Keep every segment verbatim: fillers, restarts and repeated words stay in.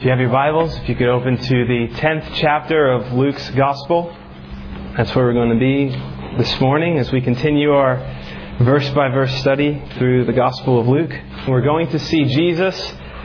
If you have your Bibles, if you could open to the tenth chapter of Luke's Gospel. That's where we're going to be this morning as we continue our verse-by-verse study through the Gospel of Luke. We're going to see Jesus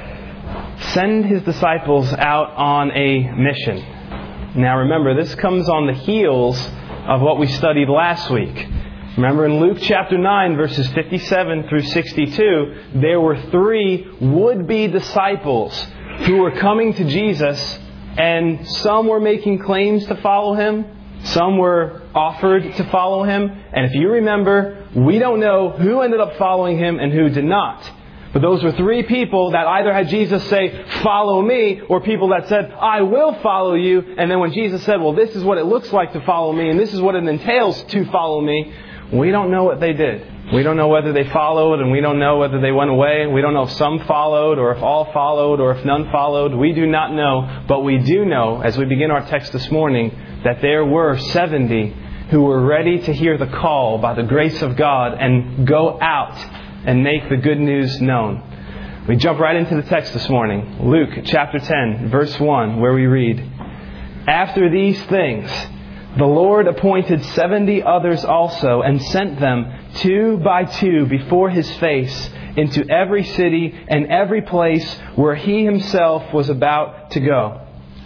send His disciples out on a mission. Now remember, this comes on the heels of what we studied last week. Remember in Luke chapter nine, verses fifty-seven through sixty-two, there were three would-be disciples who were coming to Jesus, and some were making claims to follow Him, some were offered to follow Him, and if you remember, we don't know who ended up following Him and who did not. But those were three people that either had Jesus say, "Follow me," or people that said, "I will follow you." And then when Jesus said, "Well, this is what it looks like to follow me, and this is what it entails to follow me," we don't know what they did. We don't know whether they followed, and we don't know whether they went away. We don't know if some followed, or if all followed, or if none followed. We do not know. But we do know, as we begin our text this morning, that there were seventy who were ready to hear the call by the grace of God and go out and make the good news known. We jump right into the text this morning. Luke chapter ten, verse one, where we read, "After these things, the Lord appointed seventy others also, and sent them two by two before His face into every city and every place where He Himself was about to go."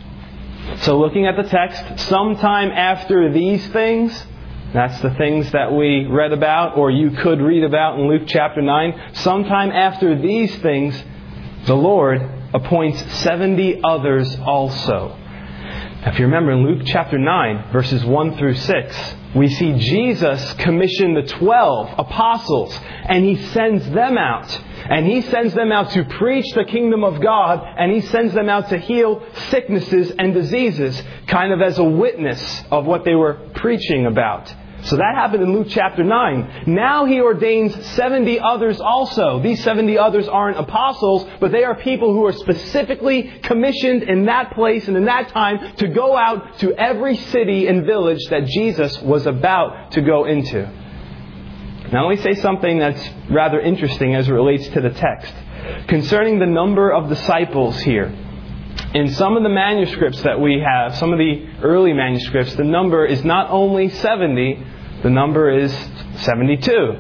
So looking at the text, sometime after these things, that's the things that we read about, or you could read about in Luke chapter nine, sometime after these things, the Lord appoints seventy others also. If you remember in Luke chapter nine, verses one through six, we see Jesus commission the twelve apostles, and He sends them out. And He sends them out to preach the kingdom of God, and He sends them out to heal sicknesses and diseases, kind of as a witness of what they were preaching about. So that happened in Luke chapter nine. Now He ordains seventy others also. These seventy others aren't apostles, but they are people who are specifically commissioned in that place and in that time to go out to every city and village that Jesus was about to go into. Now let me say something that's rather interesting as it relates to the text. Concerning the number of disciples here. In some of the manuscripts that we have, some of the early manuscripts, the number is not only seventy, the number is seventy-two.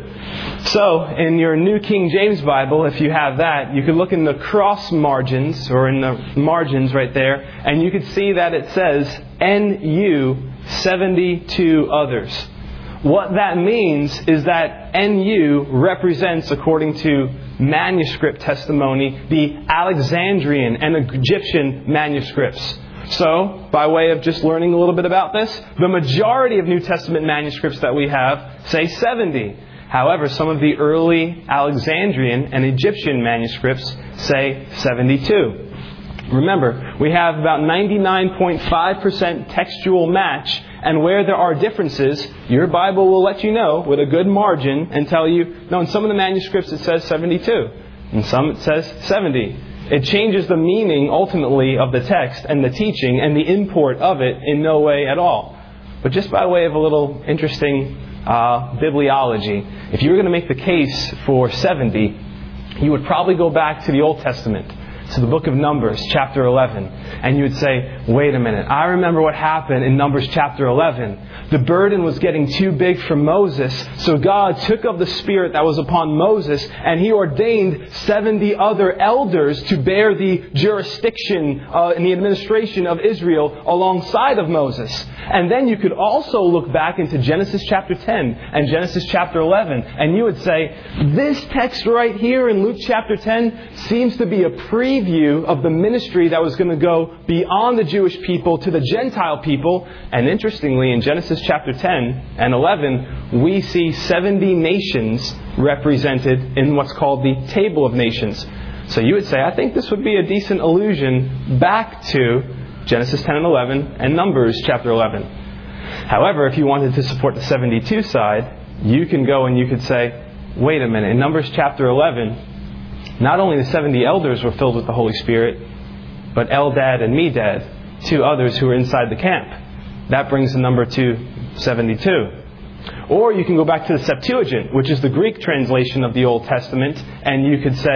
So, in your New King James Bible, if you have that, you could look in the cross margins, or in the margins right there, and you could see that it says, N U seventy-two others. What that means is that N U represents, according to manuscript testimony, the Alexandrian and Egyptian manuscripts. So, by way of just learning a little bit about this, the majority of New Testament manuscripts that we have say seventy. However, some of the early Alexandrian and Egyptian manuscripts say seventy-two. Remember, we have about ninety-nine point five percent textual match, and where there are differences, your Bible will let you know with a good margin and tell you, no, in some of the manuscripts it says seventy-two, in some it says seventy. It changes the meaning, ultimately, of the text and the teaching and the import of it in no way at all. But just by way of a little interesting uh, bibliology, if you were going to make the case for seventy, you would probably go back to the Old Testament, to the book of Numbers, chapter eleven. And you would say, wait a minute, I remember what happened in Numbers chapter eleven. The burden was getting too big for Moses, so God took of the Spirit that was upon Moses, and He ordained seventy other elders to bear the jurisdiction uh, and the administration of Israel alongside of Moses. And then you could also look back into Genesis chapter ten and Genesis chapter eleven, and you would say, this text right here in Luke chapter ten seems to be a preview of the ministry that was going to go beyond the Jewish people to the Gentile people. And interestingly, in Genesis chapter ten and eleven, we see seventy nations represented in what's called the Table of Nations. So you would say, I think this would be a decent allusion back to Genesis ten and eleven and Numbers chapter eleven. However, if you wanted to support the seventy-two side, you can go and you could say, wait a minute, in Numbers chapter eleven, not only the seventy elders were filled with the Holy Spirit, but Eldad and Medad, two others who were inside the camp. That brings the number to seventy-two. Or you can go back to the Septuagint, which is the Greek translation of the Old Testament, and you could say,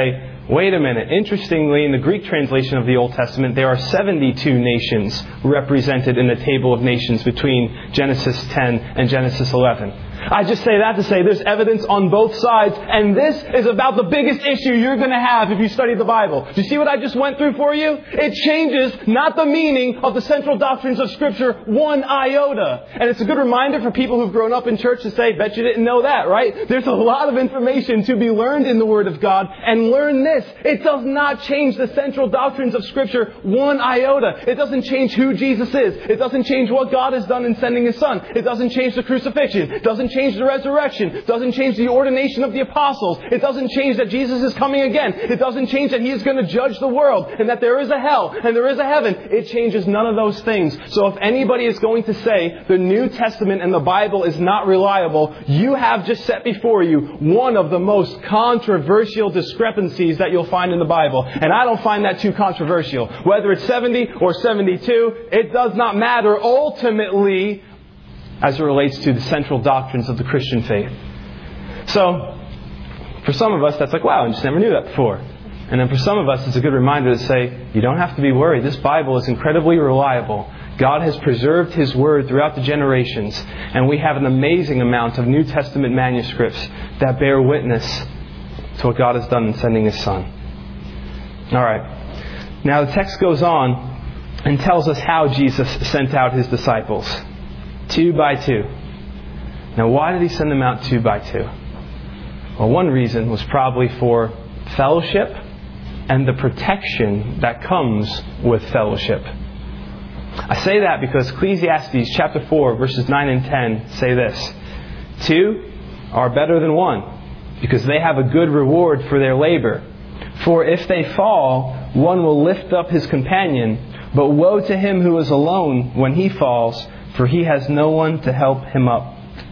wait a minute. Interestingly, in the Greek translation of the Old Testament, there are seventy-two nations represented in the table of nations between Genesis ten and Genesis eleven. I just say that to say there's evidence on both sides, and this is about the biggest issue you're going to have if you study the Bible. Do you see what I just went through for you? It changes not the meaning of the central doctrines of Scripture one iota. And it's a good reminder for people who've grown up in church to say, bet you didn't know that, right? There's a lot of information to be learned in the Word of God, and learn this. It does not change the central doctrines of Scripture one iota. It doesn't change who Jesus is. It doesn't change what God has done in sending His Son. It doesn't change the crucifixion. It doesn't change the resurrection. It doesn't change the ordination of the apostles. It doesn't change that Jesus is coming again. It doesn't change that He is going to judge the world and that there is a hell and there is a heaven. It changes none of those things. So if anybody is going to say the New Testament and the Bible is not reliable, you have just set before you one of the most controversial discrepancies that you'll find in the Bible. And I don't find that too controversial. Whether it's seventy or seventy-two, it does not matter ultimately as it relates to the central doctrines of the Christian faith. So, for some of us, that's like, wow, I just never knew that before. And then for some of us, it's a good reminder to say, you don't have to be worried. This Bible is incredibly reliable. God has preserved His Word throughout the generations. And we have an amazing amount of New Testament manuscripts that bear witness to what God has done in sending His Son. Alright. Now the text goes on and tells us how Jesus sent out His disciples. Two by two. Now why did He send them out two by two? Well, one reason was probably for fellowship and the protection that comes with fellowship. I say that because Ecclesiastes chapter four verses nine and ten say this. Two are better than one because they have a good reward for their labor. For if they fall, one will lift up his companion, but woe to him who is alone when he falls, for he has no one to help him up.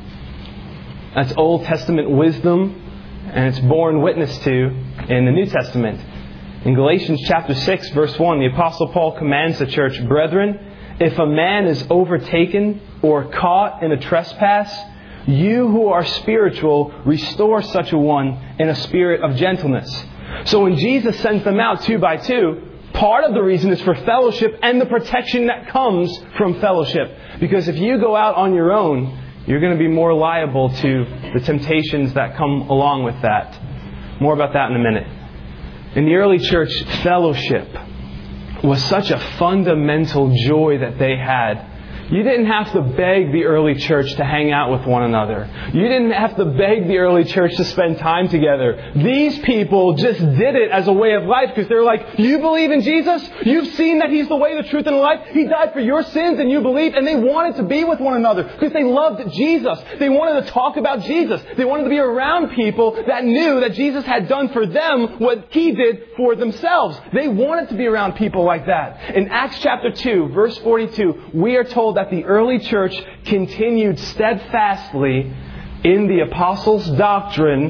That's Old Testament wisdom, and it's borne witness to in the New Testament. In Galatians chapter six verse one, the Apostle Paul commands the church, Brethren, if a man is overtaken or caught in a trespass, you who are spiritual, restore such a one in a spirit of gentleness. So when Jesus sends them out two by two, part of the reason is for fellowship and the protection that comes from fellowship. Because if you go out on your own, you're going to be more liable to the temptations that come along with that. More about that in a minute. In the early church, fellowship was such a fundamental joy that they had. You didn't have to beg the early church to hang out with one another. You didn't have to beg the early church to spend time together. These people just did it as a way of life because they're like, you believe in Jesus? You've seen that He's the way, the truth, and the life. He died for your sins and you believe. And they wanted to be with one another because they loved Jesus. They wanted to talk about Jesus. They wanted to be around people that knew that Jesus had done for them what He did for themselves. They wanted to be around people like that. In Acts chapter two, verse forty-two, we are told that the early church continued steadfastly in the apostles' doctrine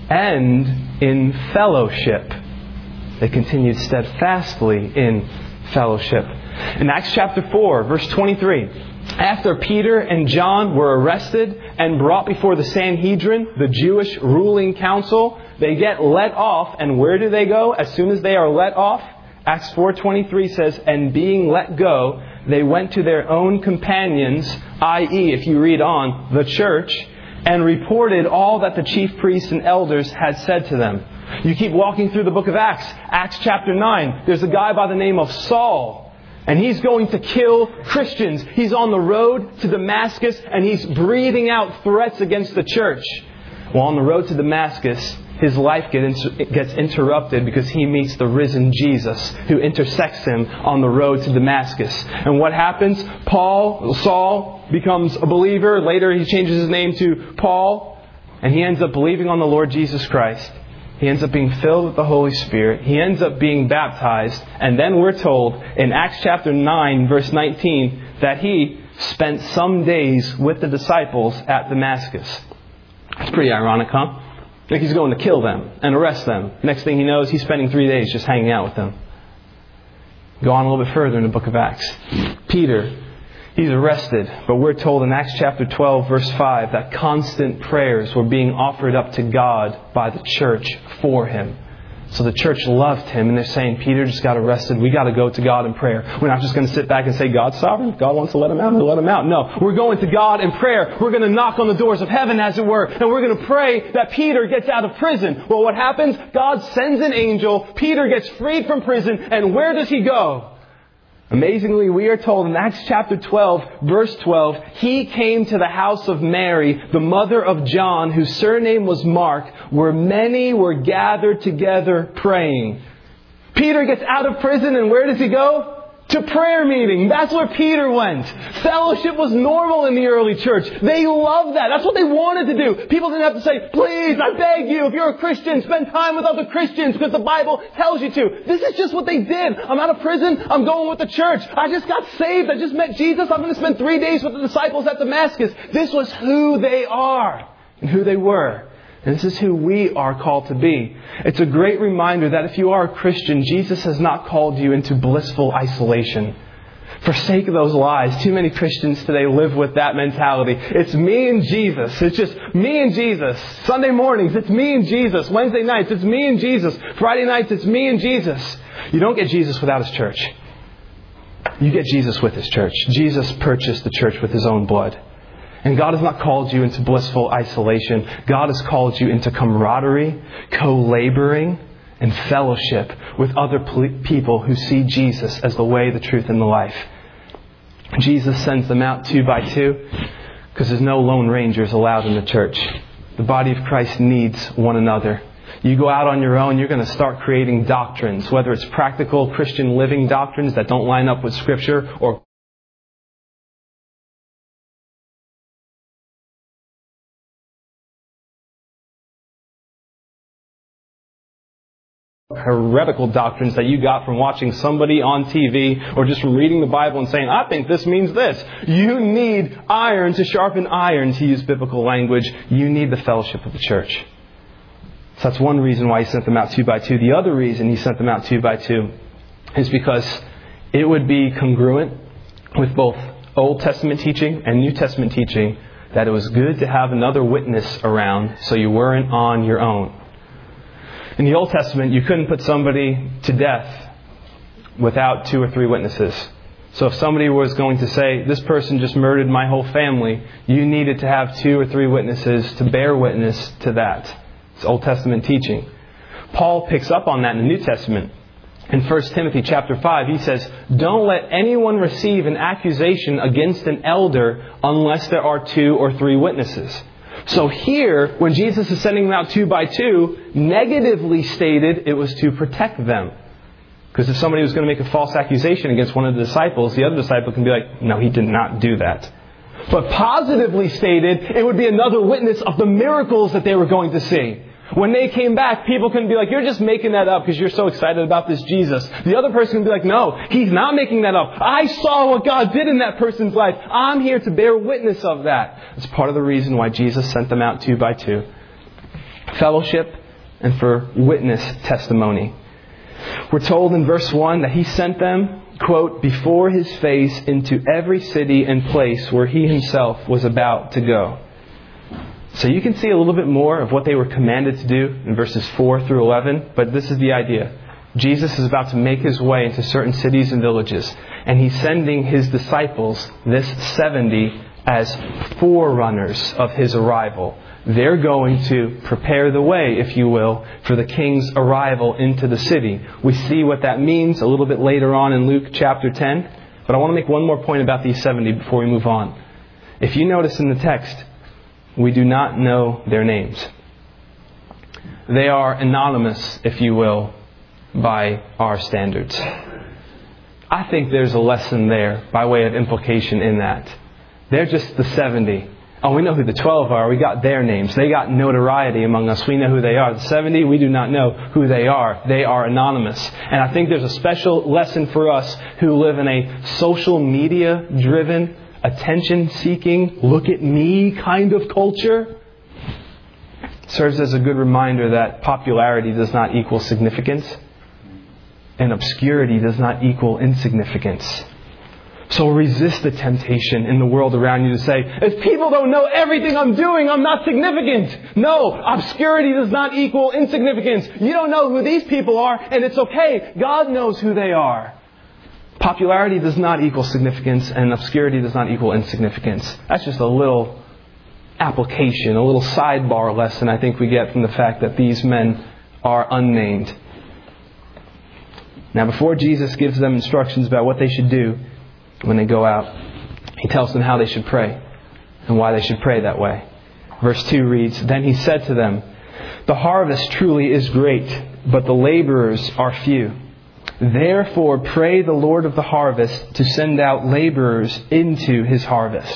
and in fellowship. They continued steadfastly in fellowship. In Acts chapter four, verse twenty-three, after Peter and John were arrested and brought before the Sanhedrin, the Jewish ruling council, they get let off. And where do they go as soon as they are let off? Acts four twenty-three says, and being let go, they went to their own companions, that is, if you read on, the church, and reported all that the chief priests and elders had said to them. You keep walking through the book of Acts. Acts chapter nine, there's a guy by the name of Saul. And he's going to kill Christians. He's on the road to Damascus and he's breathing out threats against the church. Well, on the road to Damascus, his life gets interrupted because he meets the risen Jesus who intersects him on the road to Damascus. And what happens? Paul, Saul, becomes a believer. Later he changes his name to Paul. And he ends up believing on the Lord Jesus Christ. He ends up being filled with the Holy Spirit. He ends up being baptized. And then we're told in Acts chapter nine, verse nineteen, that he spent some days with the disciples at Damascus. It's pretty ironic, huh? Like he's going to kill them and arrest them. Next thing he knows, he's spending three days just hanging out with them. Go on a little bit further in the book of Acts. Peter, he's arrested. But we're told in Acts chapter twelve, verse five, that constant prayers were being offered up to God by the church for him. So the church loved him, and they're saying, Peter just got arrested. We got to go to God in prayer. We're not just going to sit back and say, God's sovereign. If God wants to let him out, he'll let him out. No, we're going to God in prayer. We're going to knock on the doors of heaven, as it were, and we're going to pray that Peter gets out of prison. Well, what happens? God sends an angel. Peter gets freed from prison, and where does he go? Amazingly, we are told in Acts chapter twelve, verse twelve, he came to the house of Mary, the mother of John, whose surname was Mark, where many were gathered together praying. Peter gets out of prison, and where does he go? To prayer meeting. That's where Peter went. Fellowship was normal in the early church. They loved that. That's what they wanted to do. People didn't have to say, please, I beg you, if you're a Christian, spend time with other Christians because the Bible tells you to. This is just what they did. I'm out of prison. I'm going with the church. I just got saved. I just met Jesus. I'm going to spend three days with the disciples at Damascus. This was who they are and who they were. And this is who we are called to be. It's a great reminder that if you are a Christian, Jesus has not called you into blissful isolation. Forsake those lies. Too many Christians today live with that mentality. It's me and Jesus. It's just me and Jesus. Sunday mornings, it's me and Jesus. Wednesday nights, it's me and Jesus. Friday nights, it's me and Jesus. You don't get Jesus without His church. You get Jesus with His church. Jesus purchased the church with His own blood. And God has not called you into blissful isolation. God has called you into camaraderie, co-laboring, and fellowship with other people who see Jesus as the way, the truth, and the life. Jesus sends them out two by two because there's no lone rangers allowed in the church. The body of Christ needs one another. You go out on your own, you're going to start creating doctrines, whether it's practical Christian living doctrines that don't line up with Scripture or heretical doctrines that you got from watching somebody on T V or just from reading the Bible and saying, I think this means this. You need iron to sharpen iron, to use biblical language. You need the fellowship of the church. So that's one reason why He sent them out two by two. The other reason He sent them out two by two is because it would be congruent with both Old Testament teaching and New Testament teaching that it was good to have another witness around so you weren't on your own. In the Old Testament, you couldn't put somebody to death without two or three witnesses. So if somebody was going to say, this person just murdered my whole family, you needed to have two or three witnesses to bear witness to that. It's Old Testament teaching. Paul picks up on that in the New Testament. In First Timothy chapter five, he says, don't let anyone receive an accusation against an elder unless there are two or three witnesses. So here, when Jesus is sending them out two by two, negatively stated it was to protect them. Because if somebody was going to make a false accusation against one of the disciples, the other disciple can be like, no, he did not do that. But positively stated, it would be another witness of the miracles that they were going to see. When they came back, people couldn't be like, you're just making that up because you're so excited about this Jesus. The other person would be like, no, he's not making that up. I saw what God did in that person's life. I'm here to bear witness of that. It's part of the reason why Jesus sent them out two by two. Fellowship and for witness testimony. We're told in verse one that He sent them, quote, before His face into every city and place where He Himself was about to go. So you can see a little bit more of what they were commanded to do in verses four through eleven. But this is the idea. Jesus is about to make His way into certain cities and villages. And He's sending His disciples, this seventy, as forerunners of His arrival. They're going to prepare the way, if you will, for the King's arrival into the city. We see what that means a little bit later on in Luke chapter ten. But I want to make one more point about these seventy before we move on. If you notice in the text, we do not know their names. They are anonymous, if you will, by our standards. I think there's a lesson there by way of implication in that. They're just the seventy. Oh, we know who the twelve are. We got their names. They got notoriety among us. We know who they are. The seventy, we do not know who they are. They are anonymous. And I think there's a special lesson for us who live in a social media driven, attention-seeking, look-at-me kind of culture. Serves as a good reminder that popularity does not equal significance, and obscurity does not equal insignificance. So resist the temptation in the world around you to say, if people don't know everything I'm doing, I'm not significant. No, obscurity does not equal insignificance. You don't know who these people are, and it's okay. God knows who they are. Popularity does not equal significance, and obscurity does not equal insignificance. That's just a little application, a little sidebar lesson I think we get from the fact that these men are unnamed. Now, before Jesus gives them instructions about what they should do when they go out, He tells them how they should pray and why they should pray that way. Verse two reads, Then He said to them, The harvest truly is great, but the laborers are few. Therefore pray the Lord of the harvest to send out laborers into His harvest.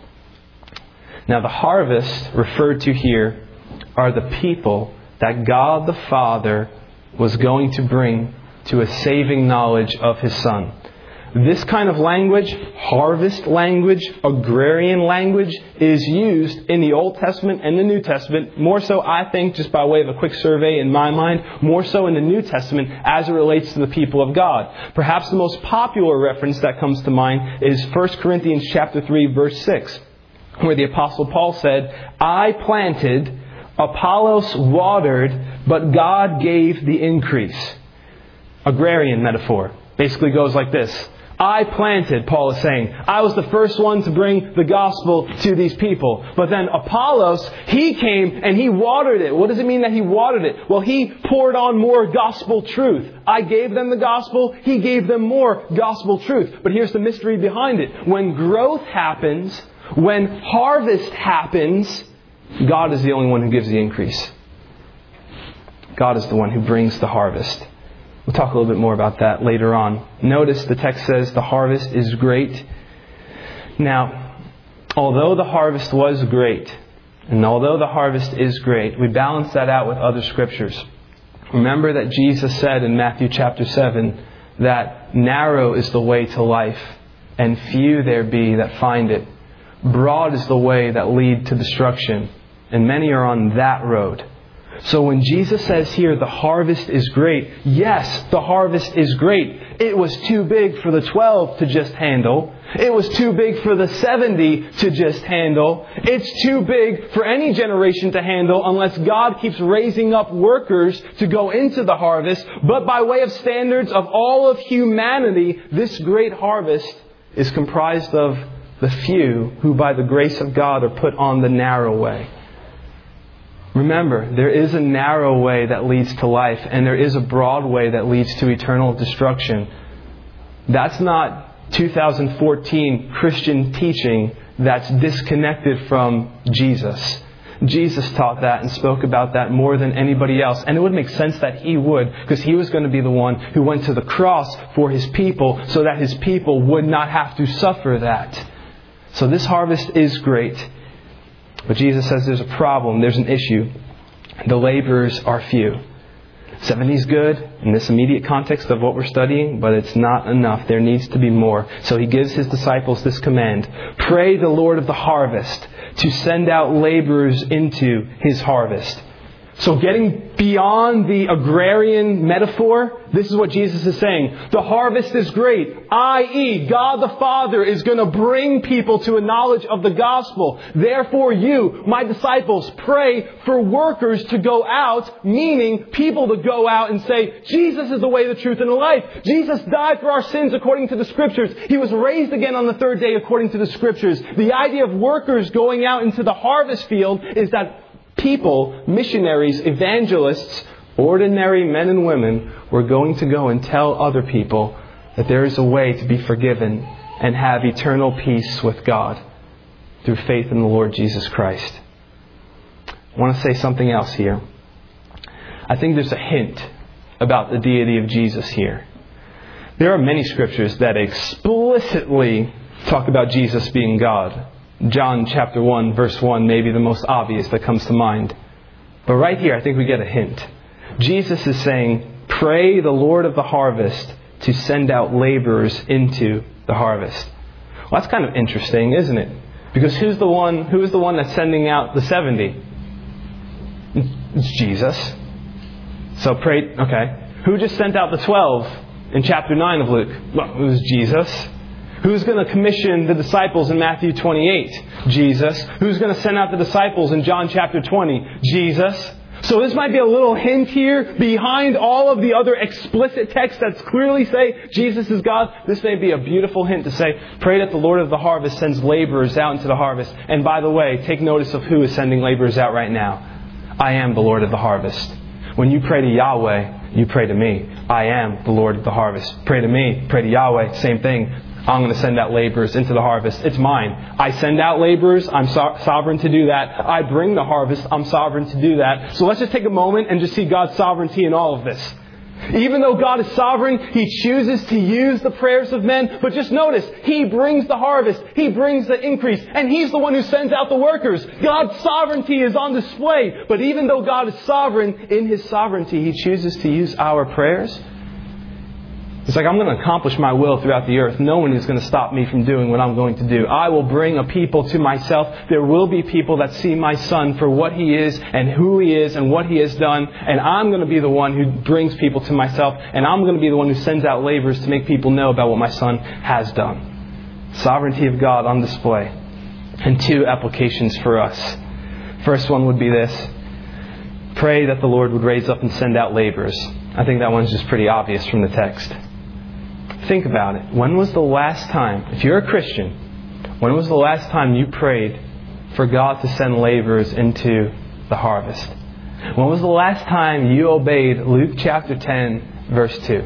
Now the harvest referred to here are the people that God the Father was going to bring to a saving knowledge of His Son. This kind of language, harvest language, agrarian language, is used in the Old Testament and the New Testament. More so, I think, just by way of a quick survey in my mind, more so in the New Testament as it relates to the people of God. Perhaps the most popular reference that comes to mind is First Corinthians chapter three, verse six, where the Apostle Paul said, I planted, Apollos watered, but God gave the increase. Agrarian metaphor. Basically goes like this. I planted, Paul is saying. I was the first one to bring the gospel to these people. But then Apollos, he came and he watered it. What does it mean that he watered it? Well, he poured on more gospel truth. I gave them the gospel. He gave them more gospel truth. But here's the mystery behind it. When growth happens, when harvest happens, God is the only one who gives the increase. God is the one who brings the harvest. We'll talk a little bit more about that later on. Notice the text says the harvest is great. Now, although the harvest was great, and although the harvest is great, we balance that out with other scriptures. Remember that Jesus said in Matthew chapter seven that narrow is the way to life, and few there be that find it. Broad is the way that lead to destruction, and many are on that road. So when Jesus says here, the harvest is great, yes, the harvest is great. It was too big for the twelve to just handle. It was too big for the seventy to just handle. It's too big for any generation to handle unless God keeps raising up workers to go into the harvest. But by way of standards of all of humanity, this great harvest is comprised of the few who by the grace of God are put on the narrow way. Remember, there is a narrow way that leads to life, and there is a broad way that leads to eternal destruction. That's not two thousand fourteen Christian teaching that's disconnected from Jesus. Jesus taught that and spoke about that more than anybody else. And it would make sense that He would, because He was going to be the one who went to the cross for His people so that His people would not have to suffer that. So this harvest is great. But Jesus says there's a problem, there's an issue. The laborers are few. seventy is good in this immediate context of what we're studying, but it's not enough. There needs to be more. So He gives His disciples this command. Pray the Lord of the harvest to send out laborers into His harvest. So getting beyond the agrarian metaphor, this is what Jesus is saying. The harvest is great, that is, God the Father is going to bring people to a knowledge of the gospel. Therefore you, my disciples, pray for workers to go out, meaning people to go out and say, Jesus is the way, the truth, and the life. Jesus died for our sins according to the Scriptures. He was raised again on the third day according to the Scriptures. The idea of workers going out into the harvest field is that people, missionaries, evangelists, ordinary men and women were going to go and tell other people that there is a way to be forgiven and have eternal peace with God through faith in the Lord Jesus Christ. I want to say something else here. I think there's a hint about the deity of Jesus here. There are many scriptures that explicitly talk about Jesus being God. John chapter one, verse one may be the most obvious that comes to mind. But right here, I think we get a hint. Jesus is saying, pray the Lord of the harvest to send out laborers into the harvest. Well, that's kind of interesting, isn't it? Because who's the one, who is the one that's sending out the seventy? It's Jesus. So pray, okay. Who just sent out the twelve in chapter nine of Luke? Well, it was Jesus. Who's going to commission the disciples in Matthew twenty-eight? Jesus. Who's going to send out the disciples in John chapter twenty? Jesus. So this might be a little hint here behind all of the other explicit texts that clearly say Jesus is God. This may be a beautiful hint to say, pray that the Lord of the harvest sends laborers out into the harvest. And by the way, take notice of who is sending laborers out right now. I am the Lord of the harvest. When you pray to Yahweh, you pray to me. I am the Lord of the harvest. Pray to me, pray to Yahweh, same thing. I'm going to send out laborers into the harvest. It's mine. I send out laborers. I'm so- sovereign to do that. I bring the harvest. I'm sovereign to do that. So let's just take a moment and just see God's sovereignty in all of this. Even though God is sovereign, He chooses to use the prayers of men. But just notice, He brings the harvest. He brings the increase. And He's the one who sends out the workers. God's sovereignty is on display. But even though God is sovereign, in His sovereignty, He chooses to use our prayers. It's like, I'm going to accomplish my will throughout the earth. No one is going to stop me from doing what I'm going to do. I will bring a people to myself. There will be people that see my Son for what He is and who He is and what He has done. And I'm going to be the one who brings people to myself. And I'm going to be the one who sends out laborers to make people know about what my Son has done. Sovereignty of God on display. And two applications for us. First one would be this. Pray that the Lord would raise up and send out laborers. I think that one's just pretty obvious from the text. Think about it. When was the last time, if you're a Christian, when was the last time you prayed for God to send laborers into the harvest? When was the last time you obeyed Luke chapter ten, verse two?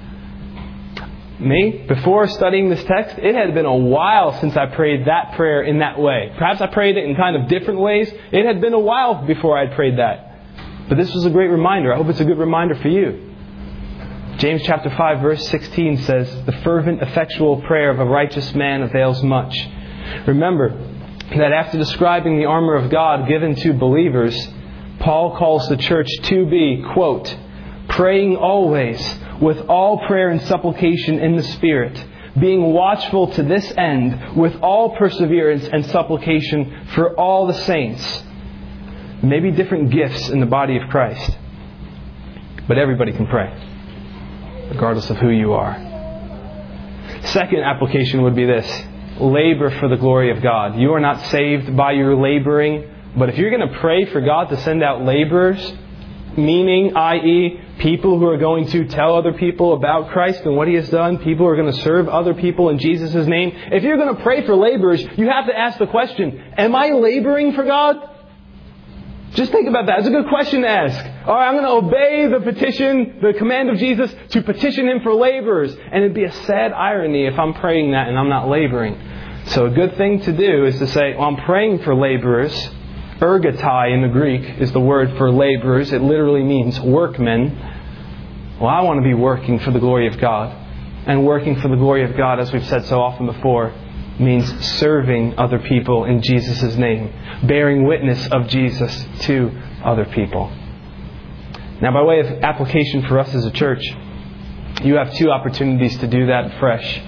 Me, before studying this text, it had been a while since I prayed that prayer in that way. Perhaps I prayed it in kind of different ways. It had been a while before I had prayed that. But this was a great reminder. I hope it's a good reminder for you. James chapter five verse sixteen says, the fervent, effectual prayer of a righteous man avails much. Remember that after describing the armor of God given to believers, Paul calls the church to be, quote, praying always with all prayer and supplication in the Spirit, being watchful to this end with all perseverance and supplication for all the saints. Maybe different gifts in the body of Christ, but everybody can pray, regardless of who you are. Second application would be this. Labor for the glory of God. You are not saved by your laboring, but if you're going to pray for God to send out laborers, meaning, that is, people who are going to tell other people about Christ and what He has done, people who are going to serve other people in Jesus' name, if you're going to pray for laborers, you have to ask the question, am I laboring for God? Just think about that. It's a good question to ask. All right, I'm going to obey the petition, the command of Jesus to petition Him for laborers. And it'd be a sad irony if I'm praying that and I'm not laboring. So a good thing to do is to say, well, I'm praying for laborers. Ergotai in the Greek is the word for laborers. It literally means workmen. Well, I want to be working for the glory of God. And working for the glory of God, as we've said so often before, means serving other people in Jesus' name. Bearing witness of Jesus to other people. Now, by way of application for us as a church, you have two opportunities to do that fresh.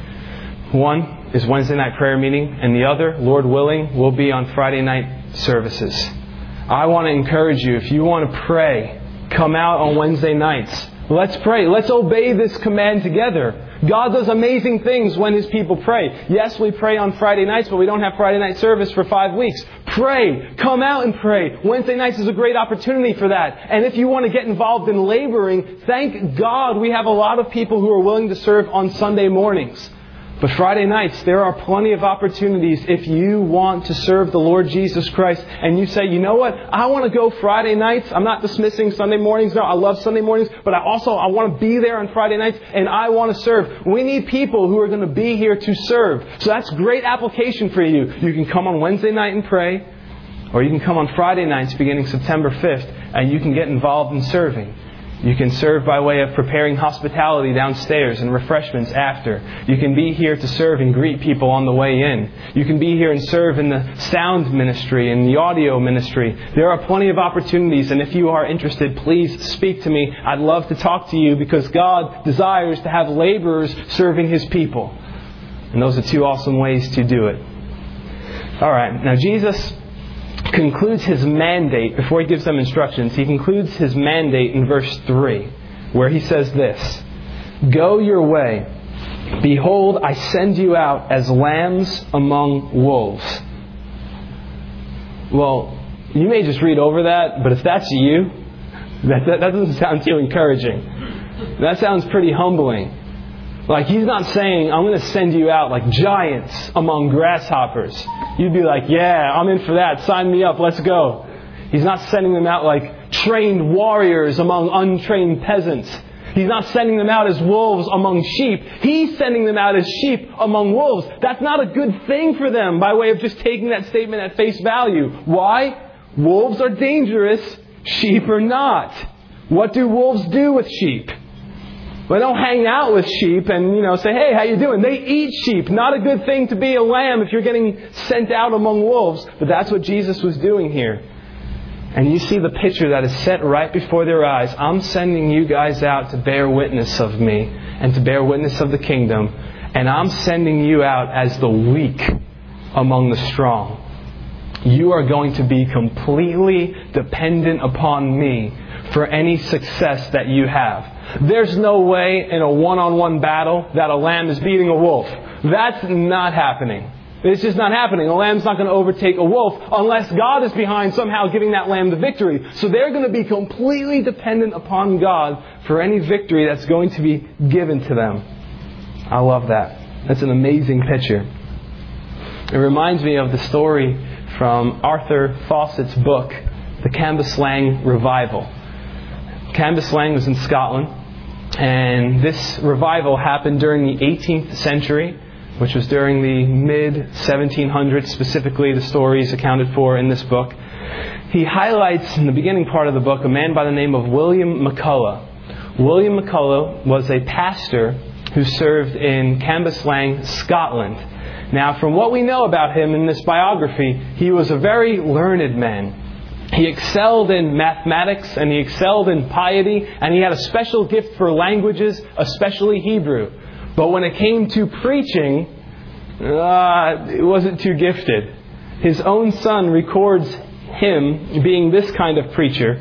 One is Wednesday night prayer meeting, and the other, Lord willing, will be on Friday night services. I want to encourage you, if you want to pray, come out on Wednesday nights. Let's pray. Let's obey this command together. God does amazing things when His people pray. Yes, we pray on Friday nights, but we don't have Friday night service for five weeks. Pray. Come out and pray. Wednesday nights is a great opportunity for that. And if you want to get involved in laboring, thank God we have a lot of people who are willing to serve on Sunday mornings. But Friday nights, there are plenty of opportunities if you want to serve the Lord Jesus Christ and you say, you know what, I want to go Friday nights. I'm not dismissing Sunday mornings. No, I love Sunday mornings, but I also, I want to be there on Friday nights and I want to serve. We need people who are going to be here to serve. So that's great application for you. You can come on Wednesday night and pray, or you can come on Friday nights beginning September fifth and you can get involved in serving. You can serve by way of preparing hospitality downstairs and refreshments after. You can be here to serve and greet people on the way in. You can be here and serve in the sound ministry and the audio ministry. There are plenty of opportunities, and if you are interested, please speak to me. I'd love to talk to you because God desires to have laborers serving His people. And those are two awesome ways to do it. All right, now Jesus concludes His mandate, before He gives them instructions, He concludes His mandate in verse three, where He says this, go your way, Behold, I send you out as lambs among wolves. Well, you may just read over that, but if that's you, that, that, that doesn't sound too encouraging. That sounds pretty humbling. Like, He's not saying, I'm going to send you out like giants among grasshoppers. You'd be like, yeah, I'm in for that. Sign me up. Let's go. He's not sending them out like trained warriors among untrained peasants. He's not sending them out as wolves among sheep. He's sending them out as sheep among wolves. That's not a good thing for them, by way of just taking that statement at face value. Why? Wolves are dangerous. Sheep are not. What do wolves do with sheep? They don't hang out with sheep and, you know, say, hey, how you doing? They eat sheep. Not a good thing to be a lamb if you're getting sent out among wolves. But that's what Jesus was doing here. And you see the picture that is set right before their eyes. I'm sending you guys out to bear witness of me and to bear witness of the kingdom. And I'm sending you out as the weak among the strong. You are going to be completely dependent upon me for any success that you have. There's no way in a one-on-one battle that a lamb is beating a wolf. That's not happening. It's just not happening. A lamb's not going to overtake a wolf unless God is behind somehow giving that lamb the victory. So they're going to be completely dependent upon God for any victory that's going to be given to them. I love that. That's an amazing picture. It reminds me of the story from Arthur Fawcett's book, The Cambuslang Revival. Cambuslang was in Scotland, and this revival happened during the eighteenth century, which was during the mid seventeen hundreds, specifically the stories accounted for in this book. He highlights in the beginning part of the book a man by the name of William McCulloch. William McCulloch was a pastor who served in Cambuslang, Scotland. Now, from what we know about him in this biography, he was a very learned man. He excelled in mathematics and he excelled in piety, and he had a special gift for languages, especially Hebrew. But when it came to preaching, uh, it wasn't too gifted. His own son records him being this kind of preacher.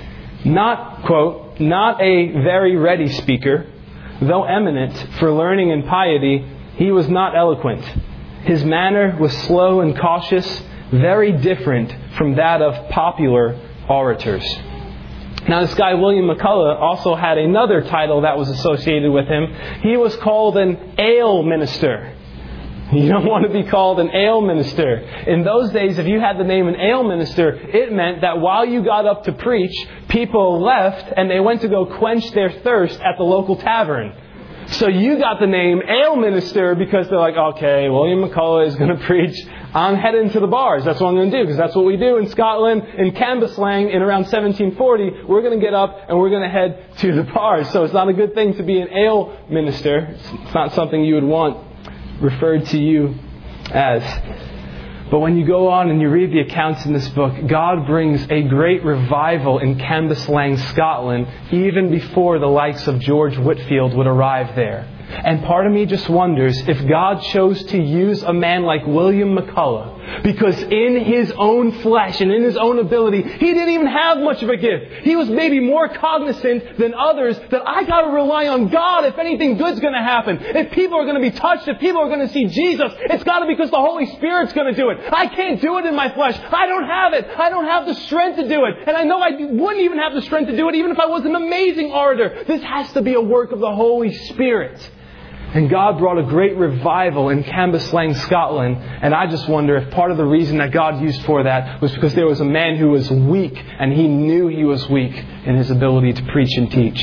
Not, quote, not a very ready speaker. Though eminent for learning and piety, he was not eloquent. His manner was slow and cautious, very different from that of popular orators. Now, this guy, William McCulloch, also had another title that was associated with him. He was called an ale minister. You don't want to be called an ale minister. In those days, if you had the name an ale minister, it meant that while you got up to preach, people left and they went to go quench their thirst at the local tavern. So you got the name ale minister because they're like, okay, William McCulloch is going to preach. I'm heading to the bars. That's what I'm going to do, because that's what we do in Scotland. In Cambuslang in around seventeen forty, we're going to get up and we're going to head to the bars. So it's not a good thing to be an ale minister. It's not something you would want referred to you as. But when you go on and you read the accounts in this book, God brings a great revival in Cambuslang, Scotland, even before the likes of George Whitefield would arrive there. And part of me just wonders if God chose to use a man like William McCulloch, because in his own flesh and in his own ability, he didn't even have much of a gift. He was maybe more cognizant than others that I got to rely on God if anything good's going to happen. If people are going to be touched, if people are going to see Jesus, it's got to be because the Holy Spirit's going to do it. I can't do it in my flesh. I don't have it. I don't have the strength to do it. And I know I wouldn't even have the strength to do it even if I was an amazing orator. This has to be a work of the Holy Spirit. And God brought a great revival in Cambuslang, Scotland. And I just wonder if part of the reason that God used for that was because there was a man who was weak, and he knew he was weak in his ability to preach and teach.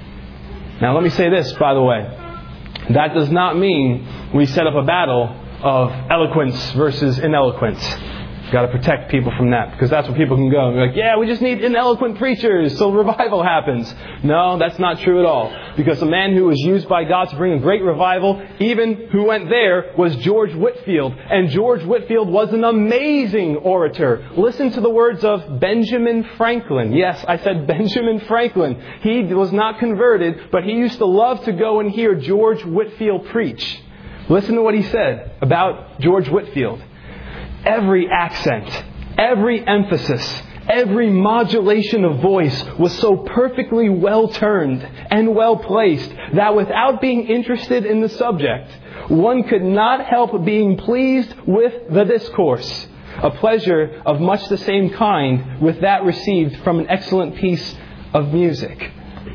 Now let me say this, by the way. That does not mean we set up a battle of eloquence versus ineloquence. You've got to protect people from that, because that's where people can go and be like, yeah, we just need ineloquent preachers so revival happens. No, that's not true at all. Because a man who was used by God to bring a great revival, even who went there, was George Whitefield. And George Whitefield was an amazing orator. Listen to the words of Benjamin Franklin. Yes, I said Benjamin Franklin. He was not converted, but he used to love to go and hear George Whitefield preach. Listen to what he said about George Whitefield. Every accent, every emphasis, Every modulation of voice was so perfectly well turned and well placed that without being interested in the subject, one could not help being pleased with the discourse, a pleasure of much the same kind with that received from an excellent piece of music.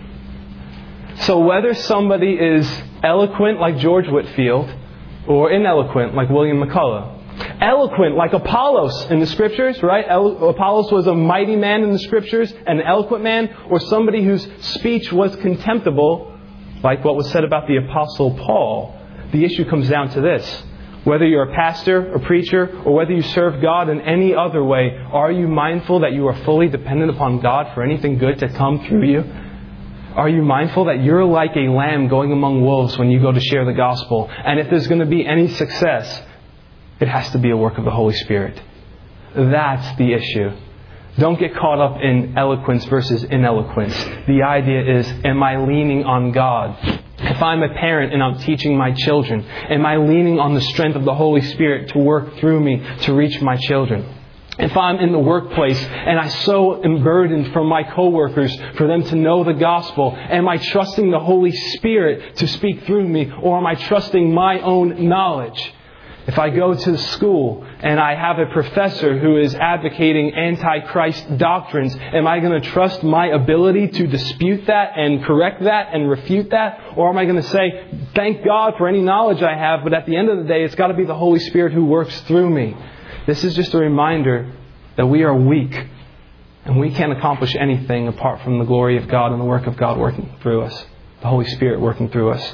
So whether somebody is eloquent like George Whitefield or ineloquent like William McCullough, eloquent like Apollos in the Scriptures, right? Apollos was a mighty man in the Scriptures, an eloquent man, or somebody whose speech was contemptible, like what was said about the Apostle Paul. The issue comes down to this. Whether you're a pastor, a preacher, or whether you serve God in any other way, are you mindful that you are fully dependent upon God for anything good to come through you? Are you mindful that you're like a lamb going among wolves when you go to share the gospel? And if there's going to be any success, it has to be a work of the Holy Spirit. That's the issue. Don't get caught up in eloquence versus ineloquence. The idea is, am I leaning on God? If I'm a parent and I'm teaching my children, am I leaning on the strength of the Holy Spirit to work through me to reach my children? If I'm in the workplace and I so am burdened from my coworkers for them to know the gospel, am I trusting the Holy Spirit to speak through me, or am I trusting my own knowledge? If I go to school and I have a professor who is advocating anti-Christ doctrines, am I going to trust my ability to dispute that and correct that and refute that? Or am I going to say, thank God for any knowledge I have, but at the end of the day, it's got to be the Holy Spirit who works through me. This is just a reminder that we are weak and we can't accomplish anything apart from the glory of God and the work of God working through us, the Holy Spirit working through us.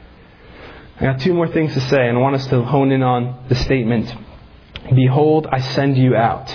I got two more things to say, and I want us to hone in on the statement, behold, I send you out.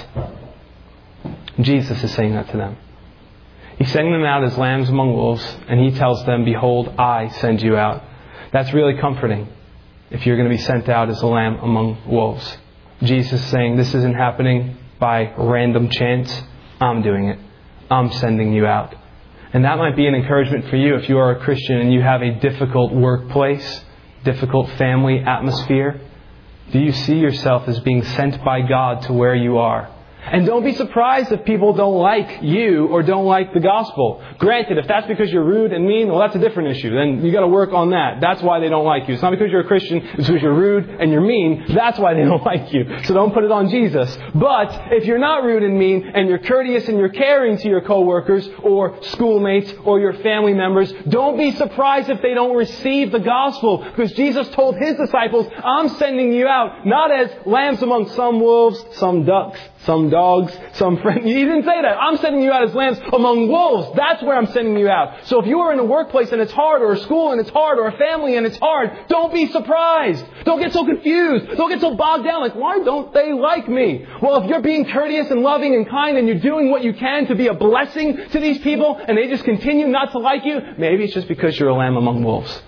Jesus is saying that to them. He's sending them out as lambs among wolves, and He tells them, behold, I send you out. That's really comforting if you're going to be sent out as a lamb among wolves. Jesus is saying, this isn't happening by random chance. I'm doing it. I'm sending you out. And that might be an encouragement for you if you are a Christian and you have a difficult workplace, difficult family atmosphere. Do you see yourself as being sent by God to where you are? And don't be surprised if people don't like you or don't like the gospel. Granted, if that's because you're rude and mean, well, that's a different issue. Then you got to work on that. That's why they don't like you. It's not because you're a Christian. It's because you're rude and you're mean. That's why they don't like you. So don't put it on Jesus. But if you're not rude and mean and you're courteous and you're caring to your coworkers or schoolmates or your family members, don't be surprised if they don't receive the gospel. Because Jesus told His disciples, I'm sending you out not as lambs among some wolves, some ducks, some dogs, some friends. He didn't say that. I'm sending you out as lambs among wolves. That's where I'm sending you out. So if you are in a workplace and it's hard, or a school and it's hard, or a family and it's hard, don't be surprised. Don't get so confused. Don't get so bogged down. Like, why don't they like me? Well, if you're being courteous and loving and kind and you're doing what you can to be a blessing to these people and they just continue not to like you, maybe it's just because you're a lamb among wolves.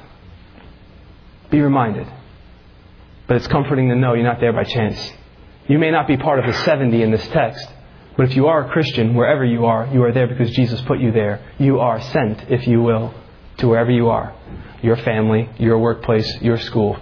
Be reminded. But it's comforting to know you're not there by chance. You may not be part of the seventy in this text, but if you are a Christian, wherever you are, you are there because Jesus put you there. You are sent, if you will, to wherever you are. Your family, your workplace, your school.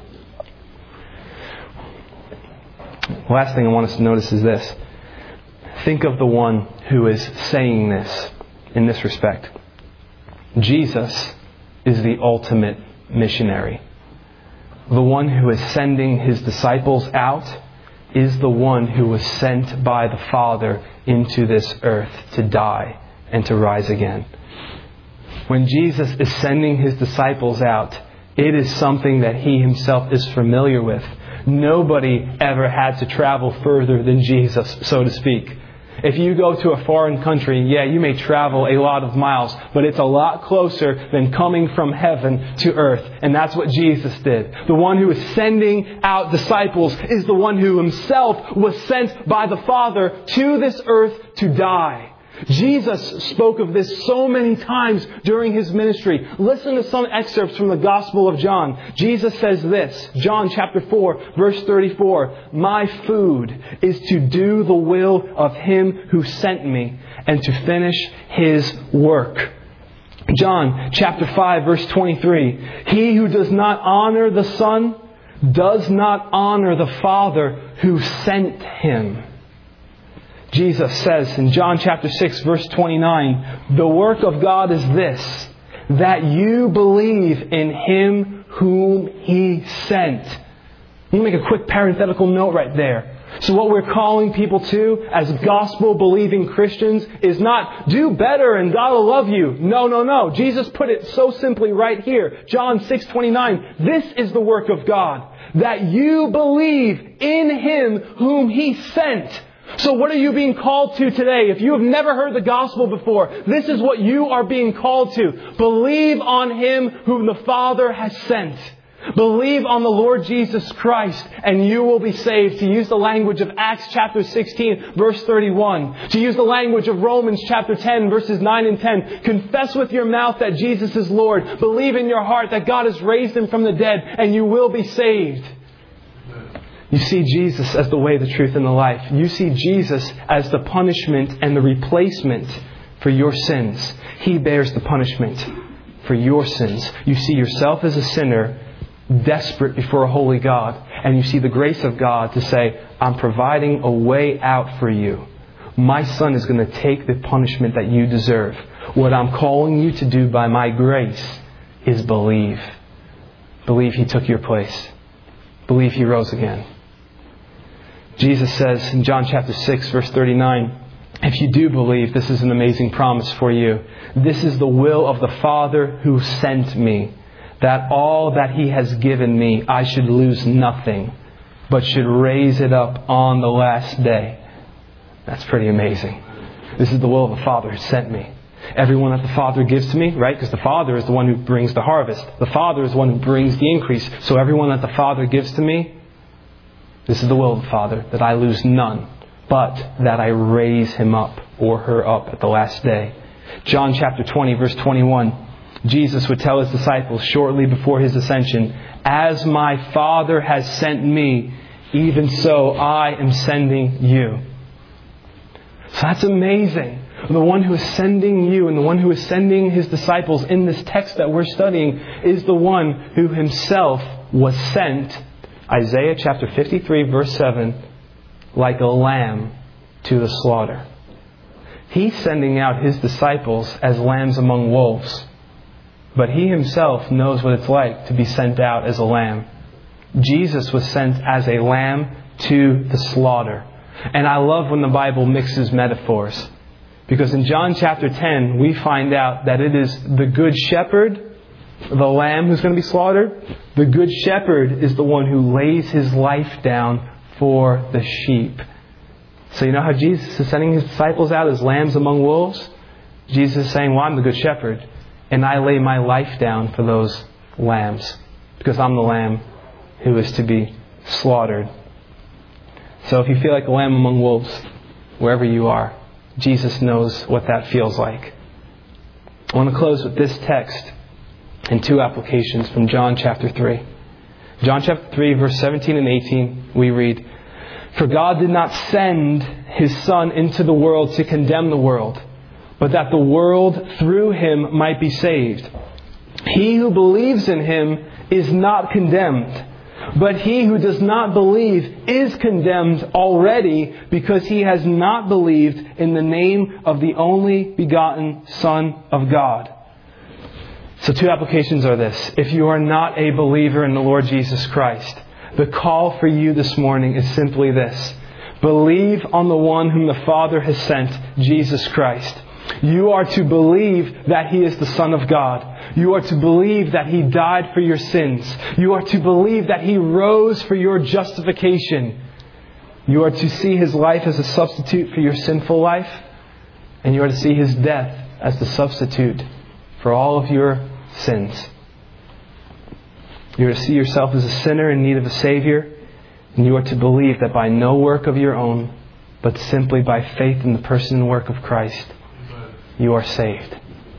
The last thing I want us to notice is this. Think of the one who is saying this in this respect. Jesus is the ultimate missionary. The one who is sending His disciples out is the one who was sent by the Father into this earth to die and to rise again. When Jesus is sending His disciples out, it is something that He Himself is familiar with. Nobody ever had to travel further than Jesus, so to speak. If you go to a foreign country, yeah, you may travel a lot of miles, but it's a lot closer than coming from heaven to earth. And that's what Jesus did. The one who is sending out disciples is the one who Himself was sent by the Father to this earth to die. Jesus spoke of this so many times during His ministry. Listen to some excerpts from the Gospel of John. Jesus says this, John chapter four, verse thirty-four, my food is to do the will of Him who sent me and to finish His work. John chapter five, verse twenty-three, he who does not honor the Son does not honor the Father who sent Him. Jesus says in John chapter six, verse twenty-nine, the work of God is this, that you believe in Him whom He sent. Let me make a quick parenthetical note right there. So what we're calling people to as gospel-believing Christians is not do better and God will love you. No, no, no. Jesus put it so simply right here. John six twenty-nine. This is the work of God, that you believe in Him whom He sent. So what are you being called to today? If you have never heard the gospel before, this is what you are being called to. Believe on Him whom the Father has sent. Believe on the Lord Jesus Christ and you will be saved. To use the language of Acts chapter sixteen, verse thirty-one. To use the language of Romans chapter ten, verses nine and ten. Confess with your mouth that Jesus is Lord. Believe in your heart that God has raised Him from the dead and you will be saved. You see Jesus as the way, the truth, and the life. You see Jesus as the punishment and the replacement for your sins. He bears the punishment for your sins. You see yourself as a sinner, desperate before a holy God. And you see the grace of God to say, I'm providing a way out for you. My Son is going to take the punishment that you deserve. What I'm calling you to do by my grace is believe. Believe He took your place. Believe He rose again. Jesus says in John chapter six, verse thirty-nine, if you do believe, this is an amazing promise for you. This is the will of the Father who sent me, that all that He has given me, I should lose nothing, but should raise it up on the last day. That's pretty amazing. This is the will of the Father who sent me. Everyone that the Father gives to me, right? Because the Father is the one who brings the harvest. The Father is the one who brings the increase. So everyone that the Father gives to me, this is the will of the Father, that I lose none, but that I raise him up or her up at the last day. John chapter twenty, verse twenty-one. Jesus would tell His disciples shortly before His ascension, as my Father has sent me, even so I am sending you. So that's amazing. The one who is sending you and the one who is sending His disciples in this text that we're studying is the one who Himself was sent, Isaiah chapter fifty-three, verse seven, like a lamb to the slaughter. He's sending out His disciples as lambs among wolves. But He Himself knows what it's like to be sent out as a lamb. Jesus was sent as a lamb to the slaughter. And I love when the Bible mixes metaphors. Because in John chapter ten, we find out that it is the good shepherd, the lamb who's going to be slaughtered. The good shepherd is the one who lays his life down for the sheep. So you know how Jesus is sending His disciples out as lambs among wolves? Jesus is saying, well, I'm the good shepherd. And I lay my life down for those lambs. Because I'm the lamb who is to be slaughtered. So if you feel like a lamb among wolves, wherever you are, Jesus knows what that feels like. I want to close with this text and two applications from John chapter three. John chapter three, verse seventeen and eighteen, we read, for God did not send His Son into the world to condemn the world, but that the world through Him might be saved. He who believes in Him is not condemned, but he who does not believe is condemned already, because he has not believed in the name of the only begotten Son of God. So two applications are this. If you are not a believer in the Lord Jesus Christ, the call for you this morning is simply this. Believe on the one whom the Father has sent, Jesus Christ. You are to believe that He is the Son of God. You are to believe that He died for your sins. You are to believe that He rose for your justification. You are to see His life as a substitute for your sinful life. And you are to see His death as the substitute for all of your sins. You are to see yourself as a sinner in need of a Savior. And you are to believe that by no work of your own, but simply by faith in the person and work of Christ, you are saved.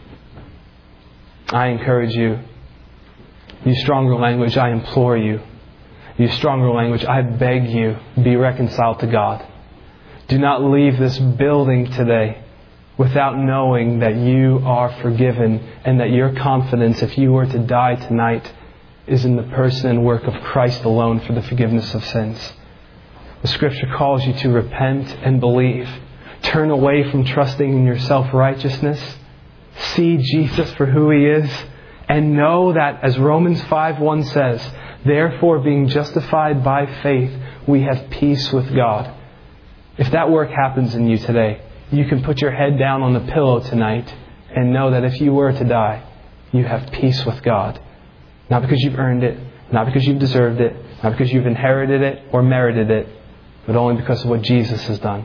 I encourage you. Use stronger language, I implore you. Use stronger language, I beg you, be reconciled to God. Do not leave this building today without knowing that you are forgiven and that your confidence, if you were to die tonight, is in the person and work of Christ alone for the forgiveness of sins. The Scripture calls you to repent and believe. turn away from trusting in your self-righteousness. See Jesus for who He is. And know that, as Romans five one says, therefore, being justified by faith, we have peace with God. If that work happens in you today, you can put your head down on the pillow tonight and know that if you were to die, you have peace with God. Not because you've earned it, not because you've deserved it, not because you've inherited it or merited it, but only because of what Jesus has done.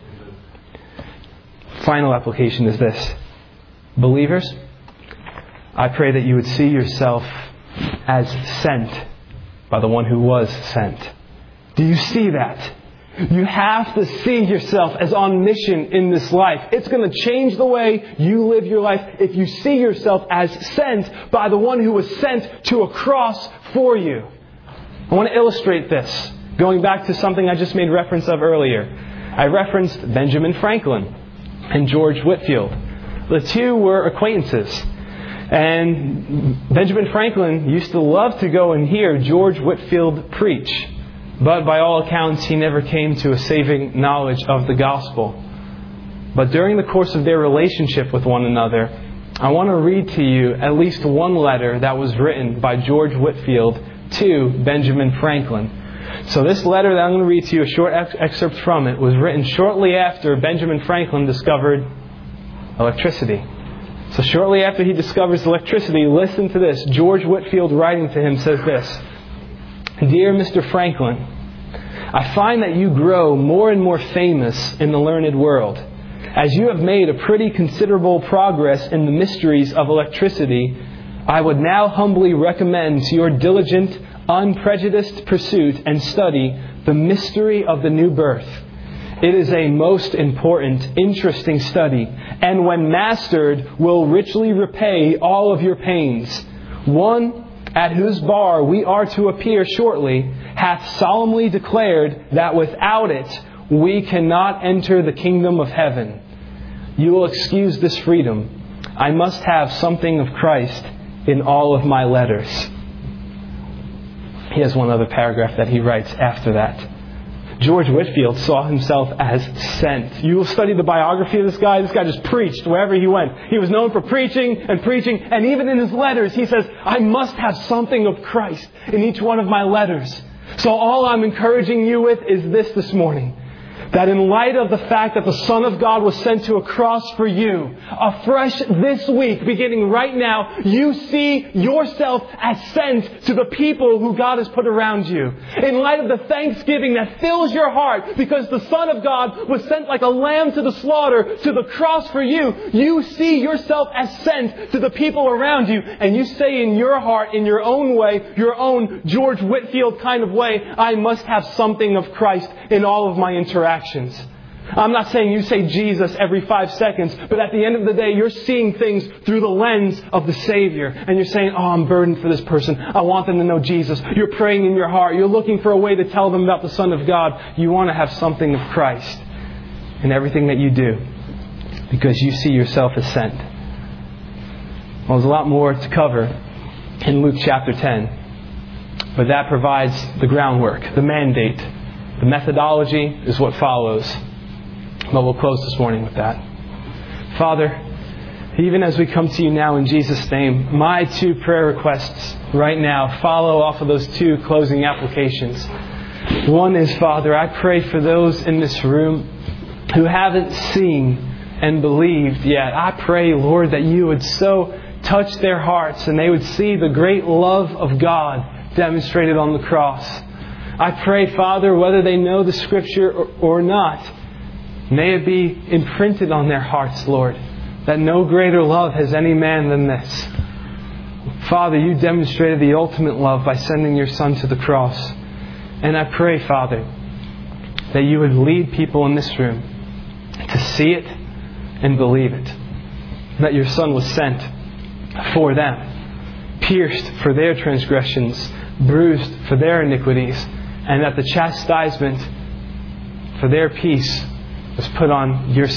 Final application is this. Believers, I pray that you would see yourself as sent by the one who was sent. Do you see that? You have to see yourself as on mission in this life. It's going to change the way you live your life if you see yourself as sent by the one who was sent to a cross for you. I want to illustrate this, going back to something I just made reference of earlier. I referenced Benjamin Franklin and George Whitefield. The two were acquaintances. And Benjamin Franklin used to love to go and hear George Whitefield preach. But by all accounts, he never came to a saving knowledge of the gospel. But during the course of their relationship with one another, I want to read to you at least one letter that was written by George Whitefield to Benjamin Franklin. So this letter that I'm going to read to you, a short ex- excerpt from it, was written shortly after Benjamin Franklin discovered electricity. So shortly after he discovers electricity, listen to this. George Whitefield, writing to him, says this. Dear Mister Franklin, I find that you grow more and more famous in the learned world. As you have made a pretty considerable progress in the mysteries of electricity, I would now humbly recommend to your diligent, unprejudiced pursuit and study the mystery of the new birth. It is a most important, interesting study, and when mastered, will richly repay all of your pains. One at whose bar we are to appear shortly, hath solemnly declared that without it we cannot enter the kingdom of heaven. You will excuse this freedom. I must have something of Christ in all of my letters. He has one other paragraph that he writes after that. George Whitefield saw himself as sent. You will study the biography of this guy. This guy just preached wherever he went. He was known for preaching and preaching. And even in his letters, he says, I must have something of Christ in each one of my letters. So all I'm encouraging you with is this this morning. That in light of the fact that the Son of God was sent to a cross for you, afresh this week, beginning right now, you see yourself as sent to the people who God has put around you. In light of the thanksgiving that fills your heart because the Son of God was sent like a lamb to the slaughter to the cross for you, you see yourself as sent to the people around you. And you say in your heart, in your own way, your own George Whitefield kind of way, I must have something of Christ in all of my interactions. I'm not saying you say Jesus every five seconds, but at the end of the day, you're seeing things through the lens of the Savior. And you're saying, oh, I'm burdened for this person. I want them to know Jesus. You're praying in your heart. You're looking for a way to tell them about the Son of God. You want to have something of Christ in everything that you do because you see yourself as sent. Well, there's a lot more to cover in Luke chapter ten, but that provides the groundwork, the mandate. The methodology is what follows. But we'll close this morning with that. Father, even as we come to you now in Jesus' name, my two prayer requests right now follow off of those two closing applications. One is, Father, I pray for those in this room who haven't seen and believed yet. I pray, Lord, that you would so touch their hearts and they would see the great love of God demonstrated on the cross. I pray, Father, whether they know the Scripture or, or not, may it be imprinted on their hearts, Lord, that no greater love has any man than this. Father, you demonstrated the ultimate love by sending your Son to the cross. And I pray, Father, that you would lead people in this room to see it and believe it. That your Son was sent for them, pierced for their transgressions, bruised for their iniquities, and that the chastisement for their peace was put on your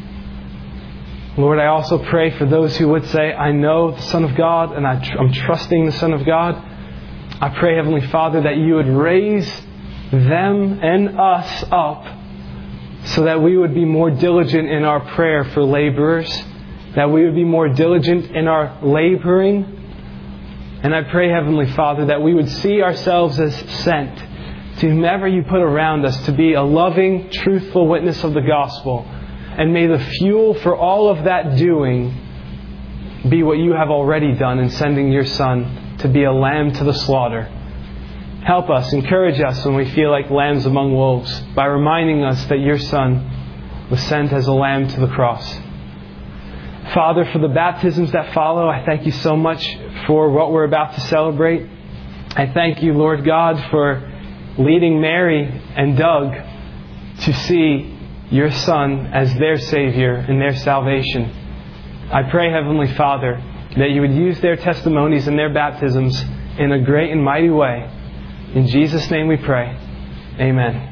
Son. Lord, I also pray for those who would say, I know the Son of God and I tr- I'm trusting the Son of God. I pray, Heavenly Father, that you would raise them and us up so that we would be more diligent in our prayer for laborers, that we would be more diligent in our laboring. And I pray, Heavenly Father, that we would see ourselves as sent to whomever you put around us to be a loving, truthful witness of the gospel. And may the fuel for all of that doing be what you have already done in sending your Son to be a lamb to the slaughter. Help us, encourage us when we feel like lambs among wolves by reminding us that your Son was sent as a lamb to the cross. Father, for the baptisms that follow, I thank you so much for what we're about to celebrate. I thank you, Lord God, for leading Mary and Doug to see your Son as their Savior and their salvation. I pray, Heavenly Father, that you would use their testimonies and their baptisms in a great and mighty way. In Jesus' name we pray. Amen.